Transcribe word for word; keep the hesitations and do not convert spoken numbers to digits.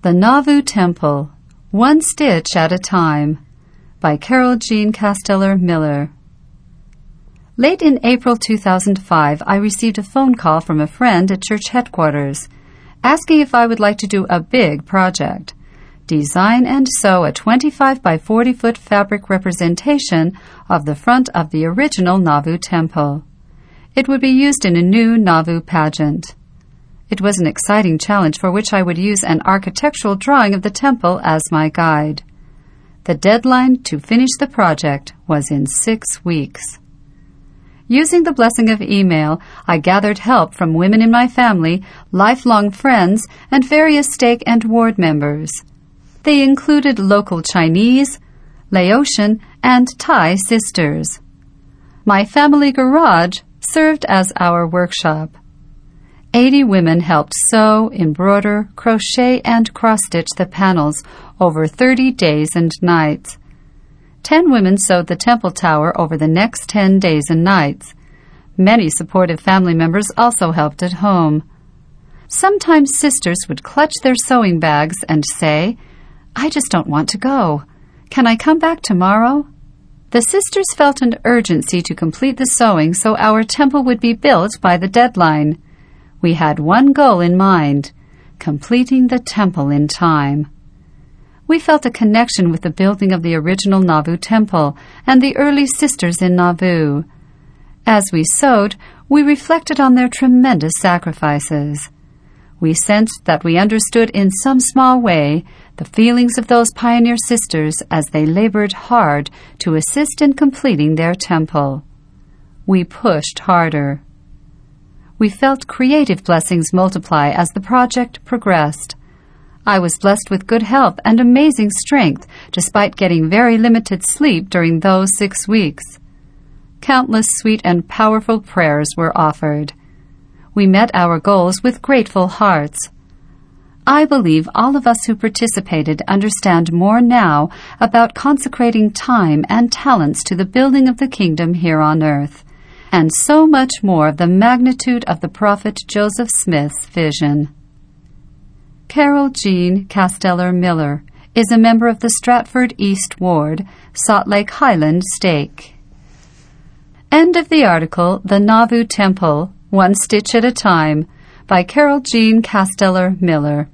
The Nauvoo Temple, One Stitch at a Time, by Carol Jean Casteller Miller. Late in April two thousand five, I received a phone call from a friend at church headquarters, asking if I would like to do a big project, design and sew a twenty-five by forty foot fabric representation of the front of the original Nauvoo Temple. It would be used in a new Nauvoo pageant. It was an exciting challenge for which I would use an architectural drawing of the temple as my guide. The deadline to finish the project was in six weeks. Using the blessing of email, I gathered help from women in my family, lifelong friends, and various stake and ward members. They included local Chinese, Laotian, and Thai sisters. My family garage served as our workshop. Eighty women helped sew, embroider, crochet, and cross-stitch the panels over thirty days and nights. Ten women sewed the temple tower over the next ten days and nights. Many supportive family members also helped at home. Sometimes sisters would clutch their sewing bags and say, "I just don't want to go. Can I come back tomorrow?" The sisters felt an urgency to complete the sewing so our temple would be built by the deadline. We had one goal in mind, completing the temple in time. We felt a connection with the building of the original Nauvoo Temple and the early sisters in Nauvoo. As we sewed, we reflected on their tremendous sacrifices. We sensed that we understood in some small way the feelings of those pioneer sisters as they labored hard to assist in completing their temple. We pushed harder. We felt creative blessings multiply as the project progressed. I was blessed with good health and amazing strength, despite getting very limited sleep during those six weeks. Countless sweet and powerful prayers were offered. We met our goals with grateful hearts. I believe all of us who participated understand more now about consecrating time and talents to the building of the kingdom here on earth, and so much more of the magnitude of the prophet Joseph Smith's vision. Carol Jean Casteller Miller is a member of the Stratford East Ward, Salt Lake Highland Stake. End of the article, The Nauvoo Temple, One Stitch at a Time, by Carol Jean Casteller Miller.